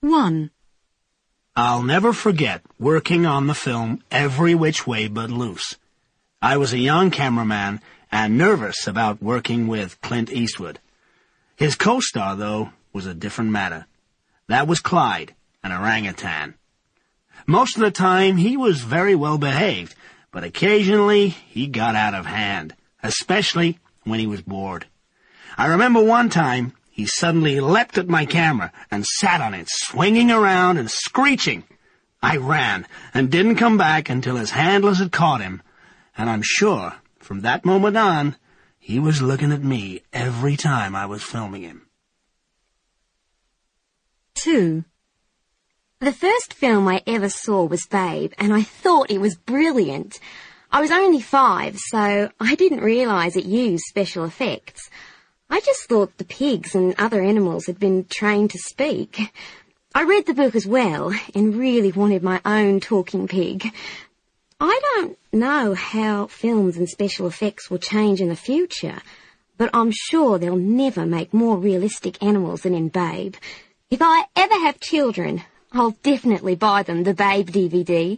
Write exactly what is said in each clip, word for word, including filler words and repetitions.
One. I'll never forget working on the film Every Which Way But Loose. I was a young cameraman and nervous about working with Clint Eastwood. His co-star, though, was a different matter. That was Clyde, an orangutan. Most of the time, he was very well behaved, but occasionally he got out of hand, especially when he was bored. I remember one time he suddenly leapt at my camera and sat on it, swinging around and screeching. I ran and didn't come back until his handlers had caught him, and I'm sure from that moment on, he was looking at me every time I was filming him. Two. The first film I ever saw was Babe, and I thought it was brilliant. I was only five, so I didn't realise it used special effects. I just thought the pigs and other animals had been trained to speak. I read the book as well, and really wanted my own talking pig. I don't know how films and special effects will change in the future, but I'm sure they'll never make more realistic animals than in Babe. If I ever have children, I'll definitely buy them the Babe D V D.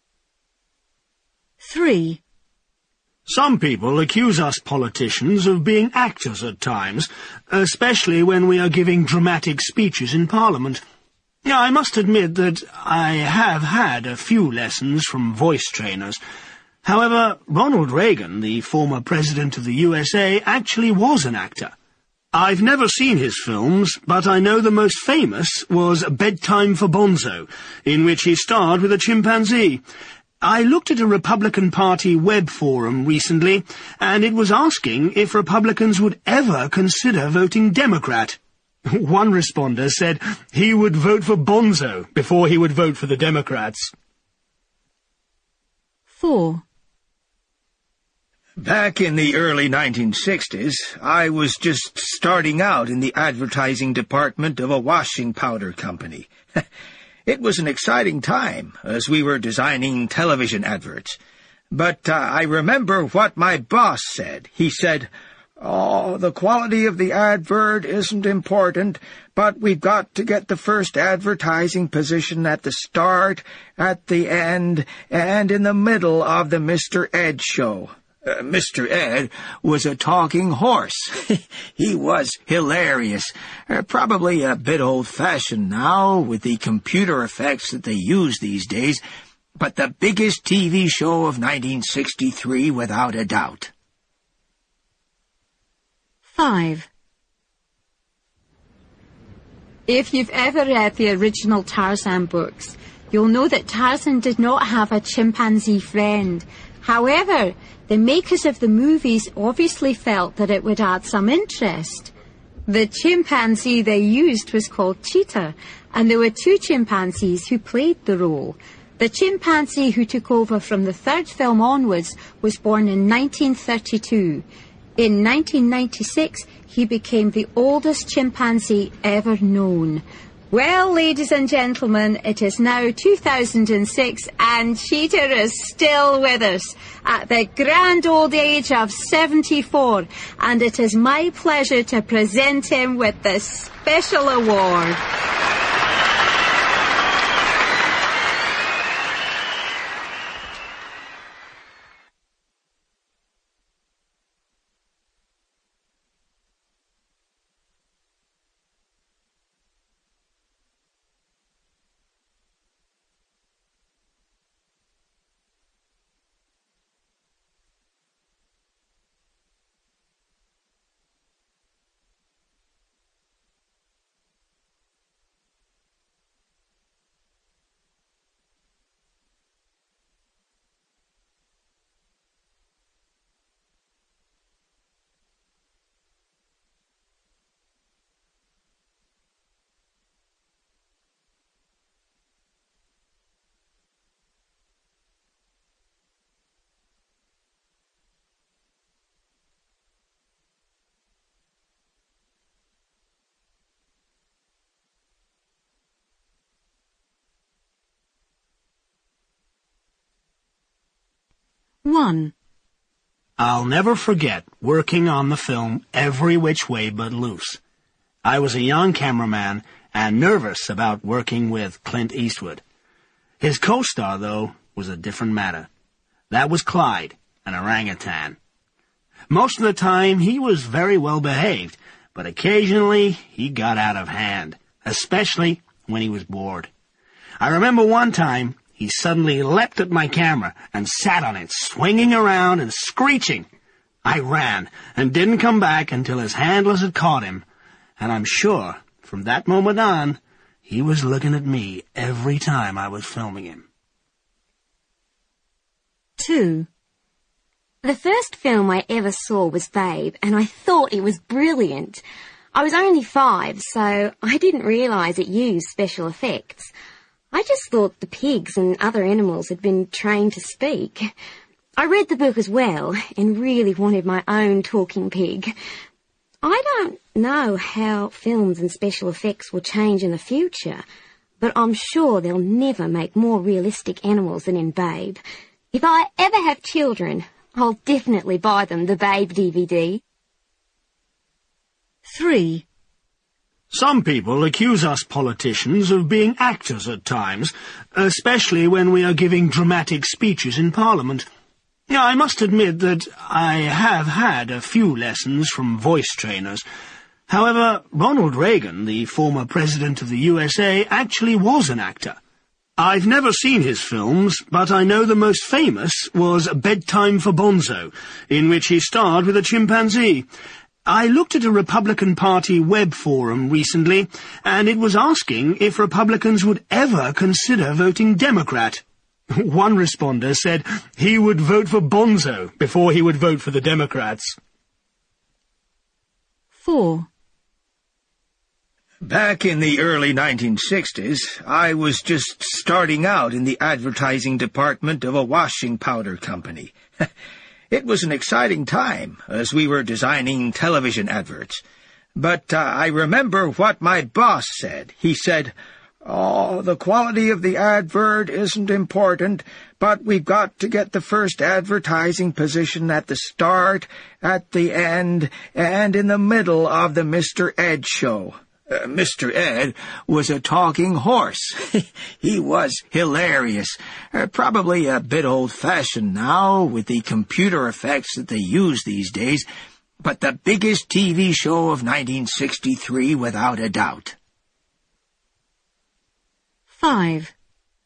Three. Some people accuse us politicians of being actors at times, especially when we are giving dramatic speeches in Parliament. Yeah, I must admit that I have had a few lessons from voice trainers. However, Ronald Reagan, the former president of the U S A, actually was an actor. I've never seen his films, but I know the most famous was Bedtime for Bonzo, in which he starred with a chimpanzee. I looked at a Republican Party web forum recently, and it was asking if Republicans would ever consider voting Democrat. One responder said he would vote for Bonzo before he would vote for the Democrats. Four. Back in the early nineteen sixties, I was just starting out in the advertising department of a washing powder company. It was an exciting time, as we were designing television adverts. But uh, I remember what my boss said. He said, "Oh, the quality of the advert isn't important, but we've got to get the first advertising position at the start, at the end, and in the middle of the Mister Ed show." Uh, Mister Ed was a talking horse. He was hilarious. Uh, probably a bit old-fashioned now with the computer effects that they use these days, but the biggest T V show of nineteen sixty-three without a doubt. Five. If you've ever read the original Tarzan books, you'll know that Tarzan did not have a chimpanzee friend. However, the makers of the movies obviously felt that it would add some interest. The chimpanzee they used was called Cheetah, and there were two chimpanzees who played the role. The chimpanzee who took over from the third film onwards was born in nineteen thirty-two. In nineteen ninety-six, he became the oldest chimpanzee ever known. Well, ladies and gentlemen, it is now two thousand six and Cheetah is still with us at the grand old age of seventy-four, and it is my pleasure to present him with this special award. One. I'll never forget working on the film Every Which Way But Loose. I was a young cameraman and nervous about working with Clint Eastwood. His co-star, though, was a different matter. That was Clyde, an orangutan. Most of the time, he was very well behaved, but occasionally he got out of hand, especially when he was bored. I remember one time he suddenly leapt at my camera and sat on it, swinging around and screeching. I ran and didn't come back until his handlers had caught him, and I'm sure from that moment on he was looking at me every time I was filming him. two. The first film I ever saw was Babe, and I thought it was brilliant. I was only five, so I didn't realise it used special effects. I just thought the pigs and other animals had been trained to speak. I read the book as well, and really wanted my own talking pig. I don't know how films and special effects will change in the future, but I'm sure they'll never make more realistic animals than in Babe. If I ever have children, I'll definitely buy them the Babe D V D. three. Some people accuse us politicians of being actors at times, especially when we are giving dramatic speeches in Parliament. Now, I must admit that I have had a few lessons from voice trainers. However, Ronald Reagan, the former president of the U S A, actually was an actor. I've never seen his films, but I know the most famous was Bedtime for Bonzo, in which he starred with a chimpanzee. I looked at a Republican Party web forum recently, and it was asking if Republicans would ever consider voting Democrat. One responder said he would vote for Bonzo before he would vote for the Democrats. four. Back in the early nineteen sixties, I was just starting out in the advertising department of a washing powder company. It was an exciting time, as we were designing television adverts. But uh, I remember what my boss said. He said, "Oh, the quality of the advert isn't important, but we've got to get the first advertising position at the start, at the end, and in the middle of the Mister Ed show." Uh, Mister Ed was a talking horse. He was hilarious. Uh, probably a bit old-fashioned now with the computer effects that they use these days, but the biggest T V show of nineteen sixty-three without a doubt. five.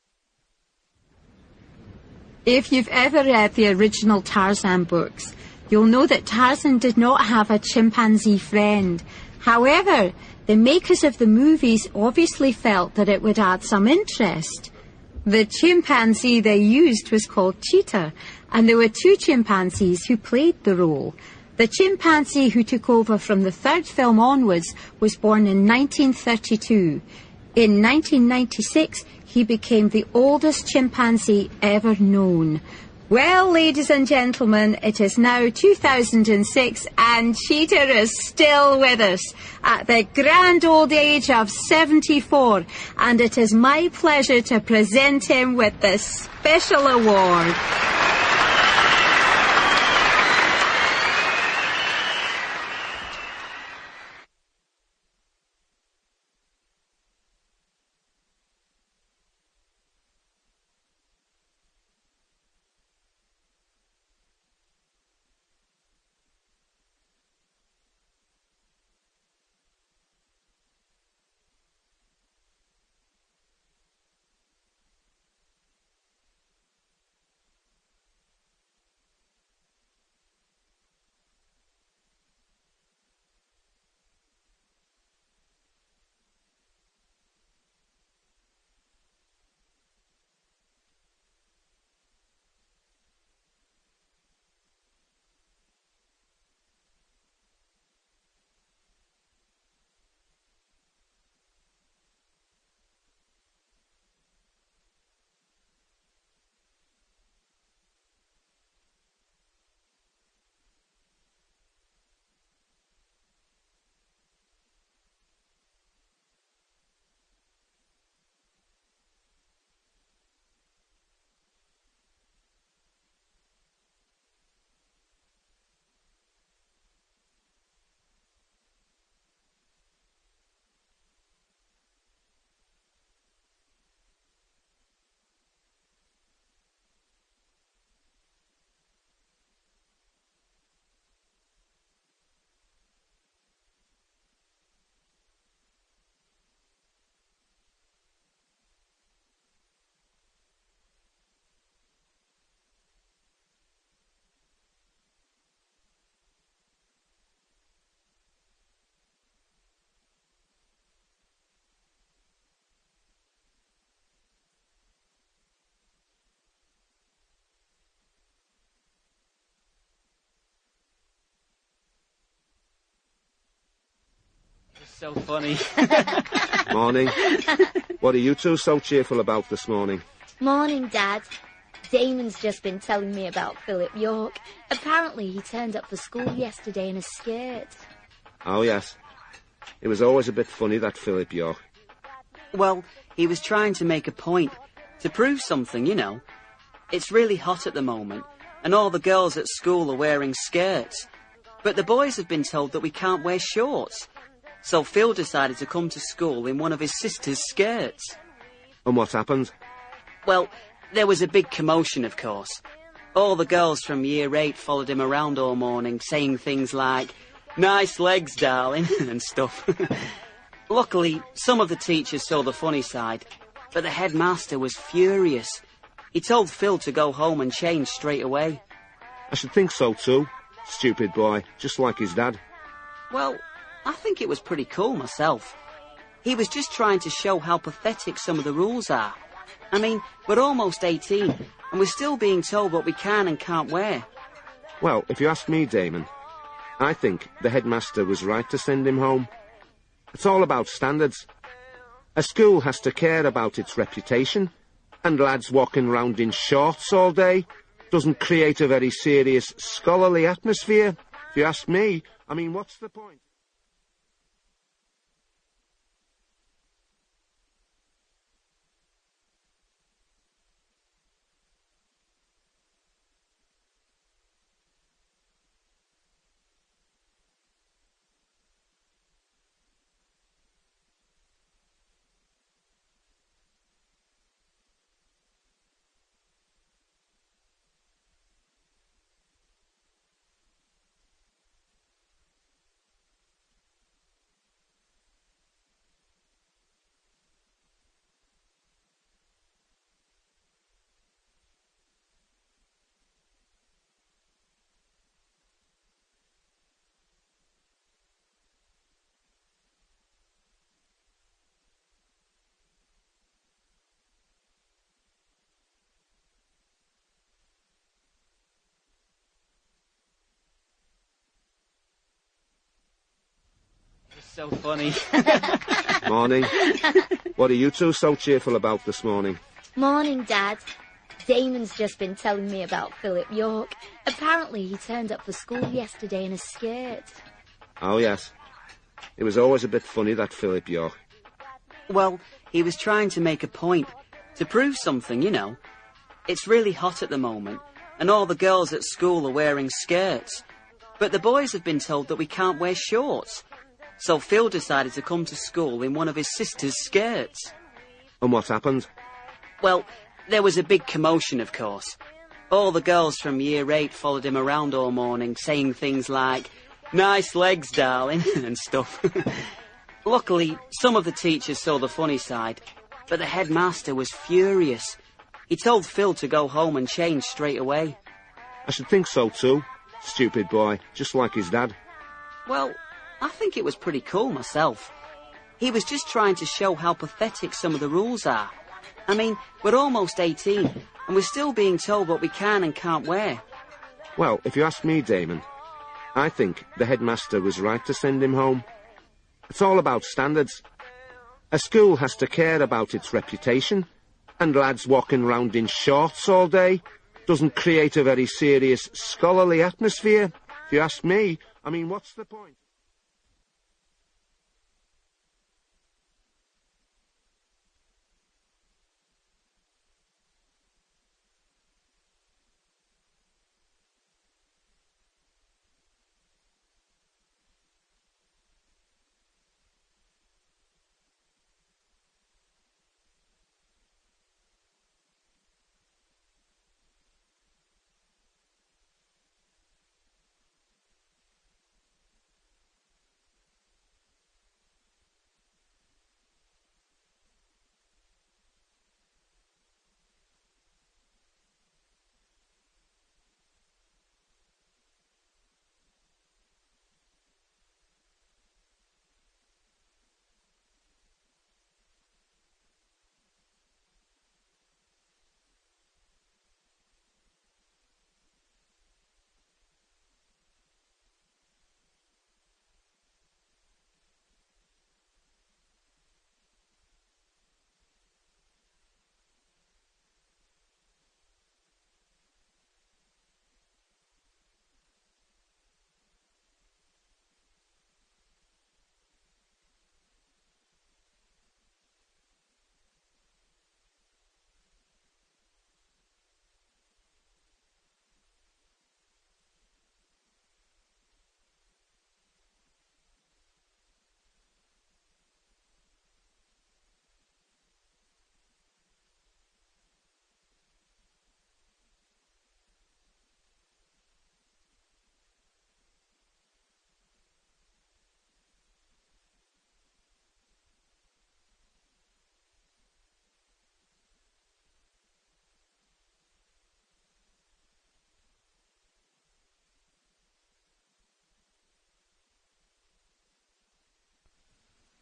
If you've ever read the original Tarzan books, you'll know that Tarzan did not have a chimpanzee friend. However, the makers of the movies obviously felt that it would add some interest. The chimpanzee they used was called Cheetah, and there were two chimpanzees who played the role. The chimpanzee who took over from the third film onwards was born in nineteen thirty-two. In nineteen ninety-six, he became the oldest chimpanzee ever known. Well, ladies and gentlemen, it is now two thousand six and Cheetah is still with us at the grand old age of seventy-four, and it is my pleasure to present him with this special award. So funny. Morning. What are you two so cheerful about this morning? Morning, Dad. Damon's just been telling me about Philip York. Apparently he turned up for school yesterday in a skirt. Oh, yes. It was always a bit funny, that Philip York. Well, he was trying to make a point, to prove something, you know. It's really hot at the moment, and all the girls at school are wearing skirts. But the boys have been told that we can't wear shorts. So Phil decided to come to school in one of his sister's skirts. And what happened? Well, there was a big commotion, of course. All the girls from year eight followed him around all morning, saying things like, "Nice legs, darling," and stuff. Luckily, some of the teachers saw the funny side, but the headmaster was furious. He told Phil to go home and change straight away. I should think so too. Stupid boy, just like his dad. Well, I think it was pretty cool myself. He was just trying to show how pathetic some of the rules are. I mean, we're almost eighteen, and we're still being told what we can and can't wear. Well, if you ask me, Damon, I think the headmaster was right to send him home. It's all about standards. A school has to care about its reputation, and lads walking round in shorts all day doesn't create a very serious scholarly atmosphere. If you ask me, I mean, what's the point? So funny. Morning. What are you two so cheerful about this morning? Morning, Dad. Damon's just been telling me about Philip York. Apparently he turned up for school yesterday in a skirt. Oh, yes. It was always a bit funny, that Philip York. Well, he was trying to make a point, to prove something, you know. It's really hot at the moment, and all the girls at school are wearing skirts. But the boys have been told that we can't wear shorts. So Phil decided to come to school in one of his sister's skirts. And what happened? Well, there was a big commotion, of course. All the girls from year eight followed him around all morning, saying things like, "Nice legs, darling," and stuff. Luckily, some of the teachers saw the funny side, but the headmaster was furious. He told Phil to go home and change straight away. I should think so too. Stupid boy, just like his dad. Well, I think it was pretty cool myself. He was just trying to show how pathetic some of the rules are. I mean, we're almost eighteen, and we're still being told what we can and can't wear. Well, if you ask me, Damon, I think the headmaster was right to send him home. It's all about standards. A school has to care about its reputation, and lads walking round in shorts all day doesn't create a very serious scholarly atmosphere. If you ask me, I mean, what's the point?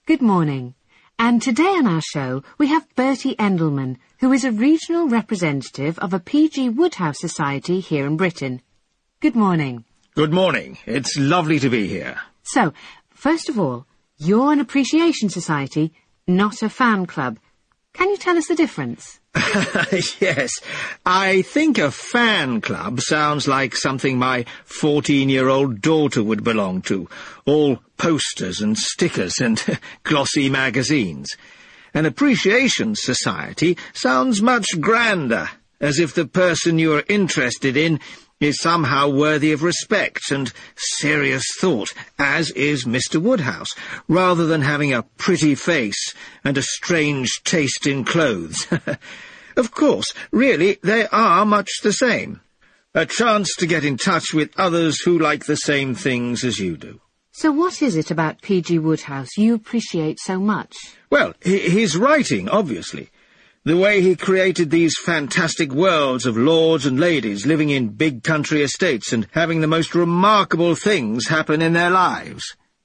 Good morning. And today on our show, we have Bertie Endelman, who is a regional representative of a P G Wodehouse Society here in Britain. Good morning. Good morning. It's lovely to be here. So, first of all, you're an appreciation society, not a fan club. Can you tell us the difference? Yes. I think a fan club sounds like something my fourteen-year-old daughter would belong to. All posters and stickers and glossy magazines. An appreciation society sounds much grander, as if the person you are interested in is somehow worthy of respect and serious thought, as is Mister Wodehouse, rather than having a pretty face and a strange taste in clothes. Of course, really, they are much the same. A chance to get in touch with others who like the same things as you do. So what is it about P G Wodehouse you appreciate so much? Well, his writing, obviously. The way he created these fantastic worlds of lords and ladies living in big country estates and having the most remarkable things happen in their lives.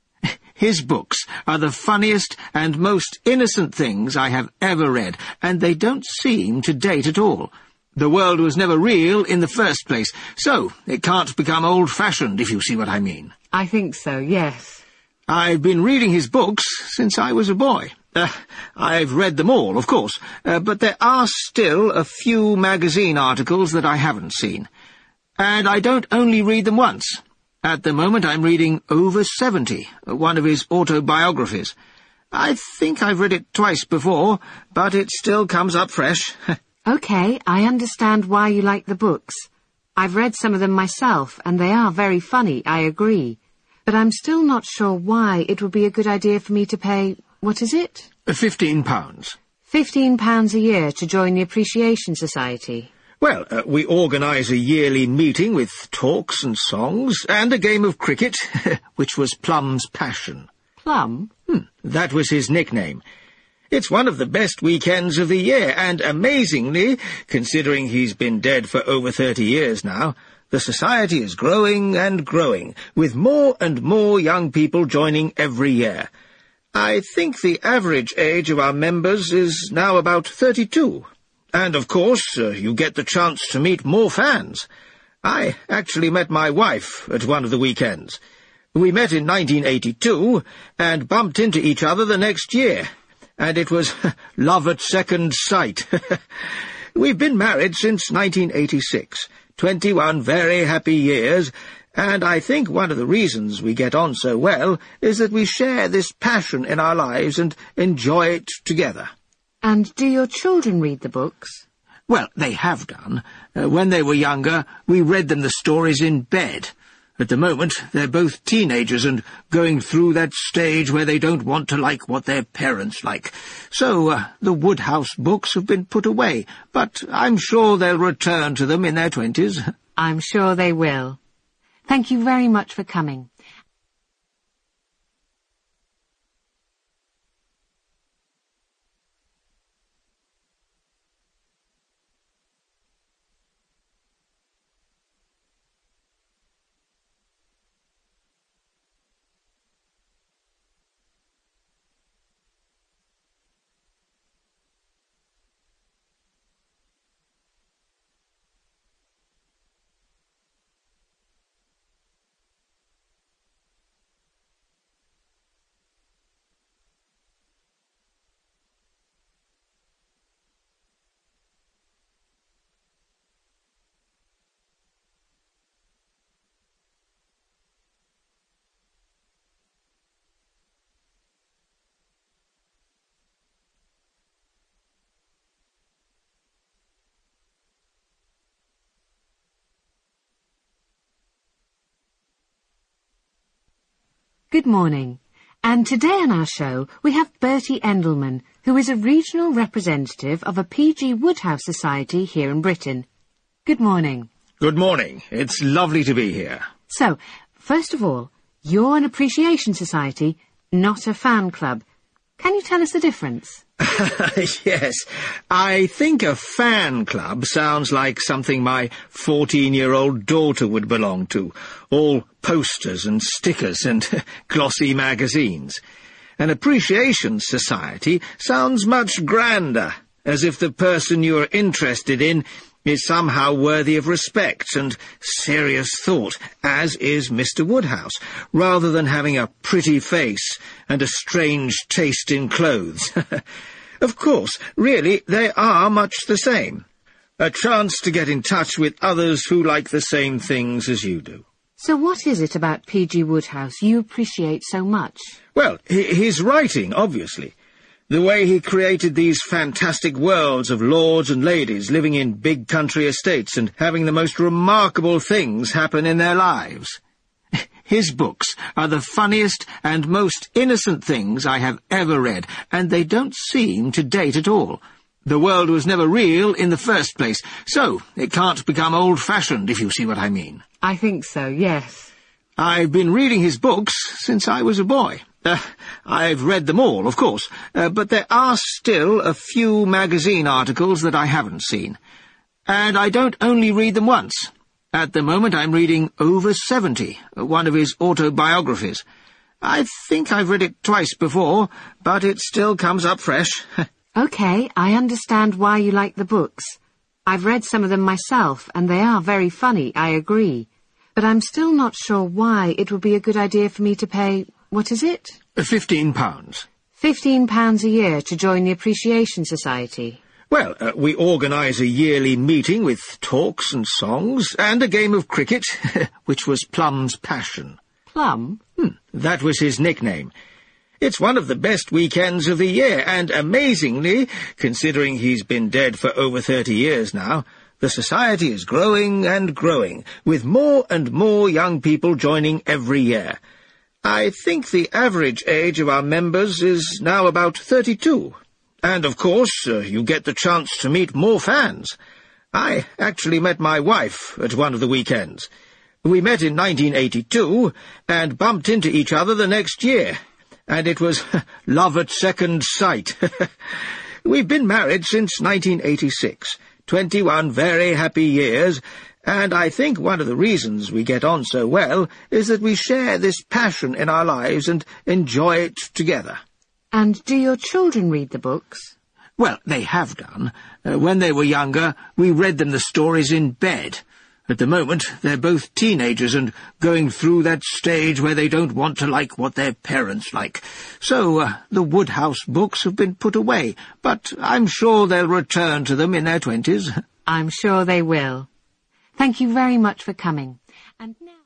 His books are the funniest and most innocent things I have ever read, and they don't seem to date at all. The world was never real in the first place, so it can't become old-fashioned, if you see what I mean. I think so, yes. I've been reading his books since I was a boy. Uh, I've read them all, of course, uh, but there are still a few magazine articles that I haven't seen. And I don't only read them once. At the moment I'm reading Over seventy, one of his autobiographies. I think I've read it twice before, but it still comes up fresh. OK, I understand why you like the books. I've read some of them myself, and they are very funny, I agree. But I'm still not sure why it would be a good idea for me to pay... What is it? Fifteen pounds. Fifteen pounds a year to join the Appreciation Society. Well, uh, we organise a yearly meeting with talks and songs, and a game of cricket, which was Plum's passion. Plum? Hmm, that was his nickname. It's one of the best weekends of the year, and amazingly, considering he's been dead for over thirty years now, the society is growing and growing, with more and more young people joining every year. I think the average age of our members is now about thirty-two. And, of course, uh, you get the chance to meet more fans. I actually met my wife at one of the weekends. We met in nineteen eighty-two and bumped into each other the next year. And it was love at second sight. We've been married since nineteen eighty-six. Twenty-one very happy years, and I think one of the reasons we get on so well is that we share this passion in our lives and enjoy it together. And do your children read the books? Well, they have done. Uh, when they were younger, we read them the stories in bed. At the moment, they're both teenagers and going through that stage where they don't want to like what their parents like. So, uh, the Wodehouse books have been put away, but I'm sure they'll return to them in their twenties. I'm sure they will. Thank you very much for coming. Good morning. And today on our show, we have Bertie Endelman, who is a regional representative of a P G Wodehouse Society here in Britain. Good morning. Good morning. It's lovely to be here. So, first of all, you're an appreciation society, not a fan club. Can you tell us the difference? Yes. I think a fan club sounds like something my fourteen-year-old daughter would belong to. All posters and stickers and glossy magazines. An appreciation society sounds much grander, as if the person you are interested in is somehow worthy of respect and serious thought, as is Mister Woodhouse, rather than having a pretty face and a strange taste in clothes. Of course, really, they are much the same. A chance to get in touch with others who like the same things as you do. So what is it about P G Woodhouse you appreciate so much? Well, his writing, obviously. The way he created these fantastic worlds of lords and ladies living in big country estates and having the most remarkable things happen in their lives. His books are the funniest and most innocent things I have ever read, and they don't seem to date at all. The world was never real in the first place, so it can't become old-fashioned, if you see what I mean. I think so, yes. I've been reading his books since I was a boy. Uh, I've read them all, of course, uh, but there are still a few magazine articles that I haven't seen. And I don't only read them once. At the moment I'm reading Over Seventy, one of his autobiographies. I think I've read it twice before, but it still comes up fresh. OK, I understand why you like the books. I've read some of them myself, and they are very funny, I agree. But I'm still not sure why it would be a good idea for me to pay... What is it? Fifteen pounds. Fifteen pounds a year to join the Appreciation Society. Well, uh, we organise a yearly meeting with talks and songs, and a game of cricket, which was Plum's passion. Plum? Hmm, that was his nickname. It's one of the best weekends of the year, and amazingly, considering he's been dead for over thirty years now, the society is growing and growing, with more and more young people joining every year. I think the average age of our members is now about thirty-two. And, of course, uh, you get the chance to meet more fans. I actually met my wife at one of the weekends. We met in nineteen eighty-two and bumped into each other the next year. And it was love at second sight. We've been married since nineteen eighty-six. Twenty-one very happy years, and I think one of the reasons we get on so well is that we share this passion in our lives and enjoy it together. And do your children read the books? Well, they have done. Uh, when they were younger, we read them the stories in bed. At the moment, they're both teenagers and going through that stage where they don't want to like what their parents like. So uh, the Woodhouse books have been put away, but I'm sure they'll return to them in their twenties. I'm sure they will. Thank you very much for coming. And now...